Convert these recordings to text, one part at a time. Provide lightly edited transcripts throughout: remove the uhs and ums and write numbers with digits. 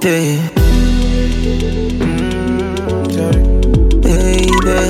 baby. Baby.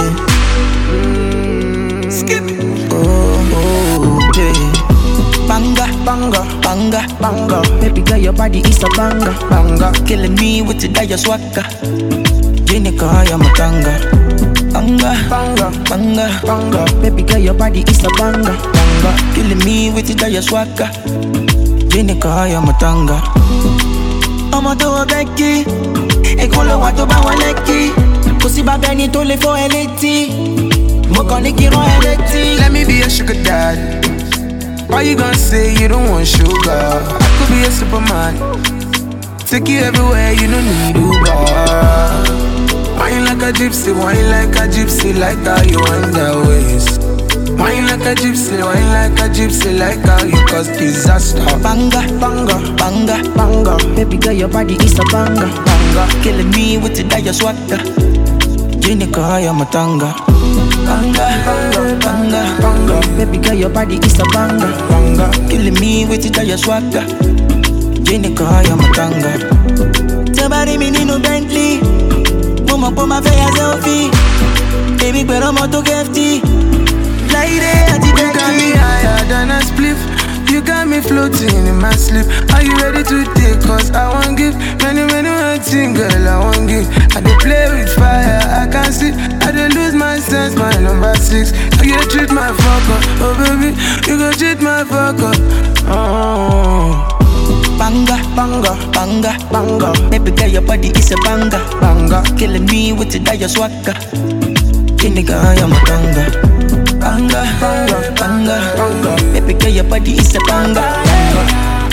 Skip. Oh, baby. Banga, banga, banga, banga. Baby girl, your body is a banga, banga. Killing me with the dire swagger. Jenica, I'm a tanga. Banga, banga, banga, banga. Baby girl, your body is a banga, banga. Killing me with the dire swagger. Jenica, I'm a tanga. I'ma do a Becky. E con lo guato ba wa lekki. Così va bene to le fo eletti. Mo con le kiro eletti. Let me be a sugar daddy. Why you gonna say you don't want sugar? I could be a superman. Take you everywhere, you don't need Uber. Wine like a gypsy, wine like a gypsy, like how you wind that waist. Wine like a gypsy, like how you cause disaster. Banga, banga, banga, banga. Baby girl, your body is a banga, banga. Killing me with the dire swagger. Jenica, I'm a tanga. Banga, banga, banga, banga. Baby girl, your body is a banga, banga. Killing me with the dire swagger. Jenica, I'm a tanga. Somebody me need no Bentley. Mama put my face as selfie. Baby, pero mo to kefti. You got me higher than a spliff. You got me floating in my sleep. Are you ready to take? Cause I won't give many things, girl, I won't give. I dey play with fire, I can't see. I dey lose my sense, my number 6. You go treat my fuck up, oh baby. You go treat my fuck up, oh. Banga, banga, banga, banga. Baby girl, your body is a banga, banga. Killing me with the dire swagger. Jenica, I'm a tanga. Banga, banga, banga, banga. Baby girl, your body is a banga, banga.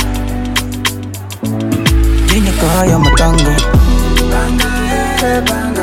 Jenica, I'm a tanga. Banga, yeah, banga,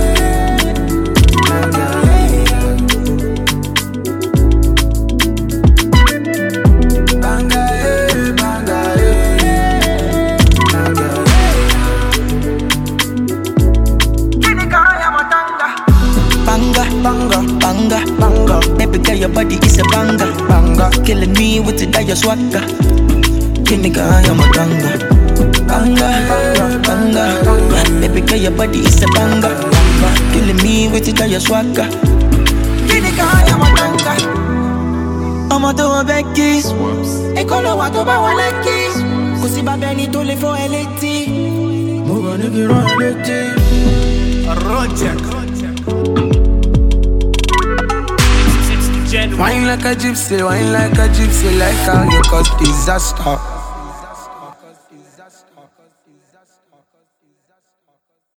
Banga, banga, banga. Baby girl, your body is a banga, banga. Killing me with the dire swagger. Jenica, I'm a tanga. Banga, banga, banga, banga. Baby girl, your body is a banga, banga. Killing me with the dire swagger. Jenica, I'm a tanga. I'ma do a Becky. E con lo guato ba wa lekki. Così va bene to le fo eletti. Mo con le kiro eletti. Roger. wine like a gypsy, like how you cause disaster.